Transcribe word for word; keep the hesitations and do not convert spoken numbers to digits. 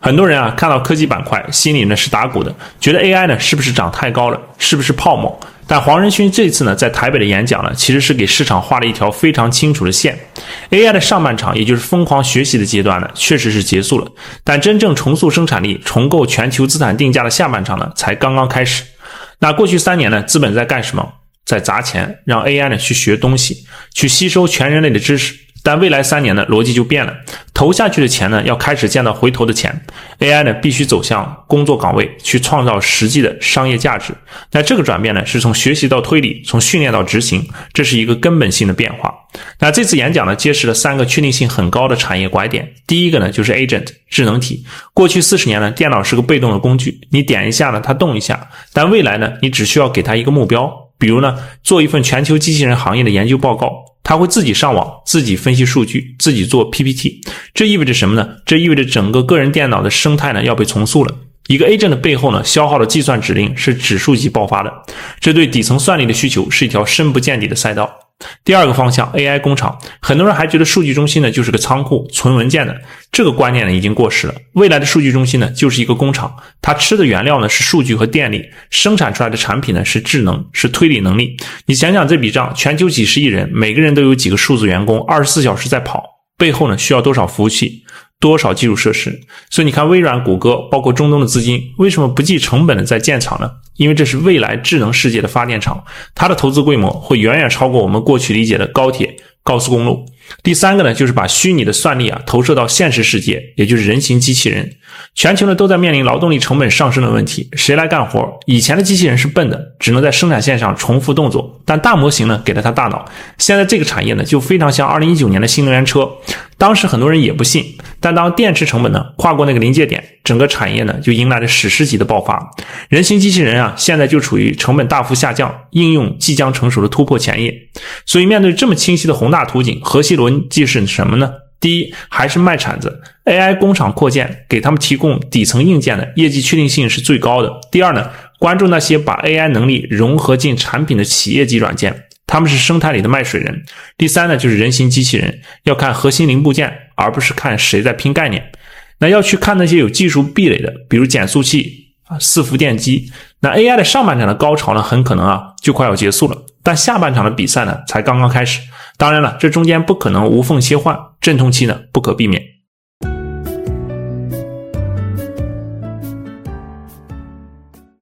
很多人啊看到科技板块，心里呢是打鼓的，觉得 A I 呢是不是涨太高了，是不是泡沫？但黄仁勋这次呢在台北的演讲呢，其实是给市场画了一条非常清楚的线。A I 的上半场，也就是疯狂学习的阶段呢，确实是结束了，但真正重塑生产力、重构全球资产定价的下半场呢，才刚刚开始。那过去三年呢，资本在干什么？在砸钱，让 A I 呢去学东西，去吸收全人类的知识。但未来三年呢，逻辑就变了，投下去的钱呢，要开始见到回头的钱。A I 呢，必须走向工作岗位，去创造实际的商业价值。那这个转变呢，是从学习到推理，从训练到执行，这是一个根本性的变化。那这次演讲呢，揭示了三个确定性很高的产业拐点。第一个呢，就是 agent 智能体。过去四十年呢，电脑是个被动的工具，你点一下呢，它动一下。但未来呢，你只需要给它一个目标，比如呢，做一份全球机器人行业的研究报告。他会自己上网，自己分析数据，自己做 P P T。 这意味着什么呢？这意味着整个个人电脑的生态呢要被重塑了。一个 agent 的背后呢，消耗的计算指令是指数级爆发的，这对底层算力的需求是一条深不见底的赛道。第二个方向 A I 工厂，很多人还觉得数据中心呢就是个仓库存文件的，这个观念呢已经过时了。未来的数据中心呢就是一个工厂，它吃的原料呢是数据和电力，生产出来的产品呢是智能，是推理能力。你想想这笔账，全球几十亿人，每个人都有几个数字员工，二十四小时在跑，背后呢需要多少服务器，多少基础设施。所以你看微软、谷歌包括中东的资金为什么不计成本的在建厂呢？因为这是未来智能世界的发电厂，它的投资规模会远远超过我们过去理解的高铁、高速公路。第三个呢，就是把虚拟的算力啊投射到现实世界，也就是人形机器人。全球呢都在面临劳动力成本上升的问题，谁来干活？以前的机器人是笨的，只能在生产线上重复动作，但大模型呢给了它大脑。现在这个产业呢就非常像二零一九年的新能源车，当时很多人也不信，但当电池成本呢跨过那个临界点，整个产业呢就迎来了史诗级的爆发。人形机器人啊现在就处于成本大幅下降、应用即将成熟的突破前夜。所以面对这么清晰的宏大图景，核心逻辑是什么呢？第一，还是卖铲子 A I 工厂扩建，给他们提供底层硬件的业绩确定性是最高的。第二呢，关注那些把 A I 能力融合进产品的企业级软件，他们是生态里的卖水人。第三呢，就是人形机器人，要看核心零部件，而不是看谁在拼概念。那要去看那些有技术壁垒的，比如减速器、伺服电机。那 A I 的上半场的高潮呢，很可能啊就快要结束了，但下半场的比赛呢才刚刚开始。当然了，这中间不可能无缝切换，阵痛期呢不可避免。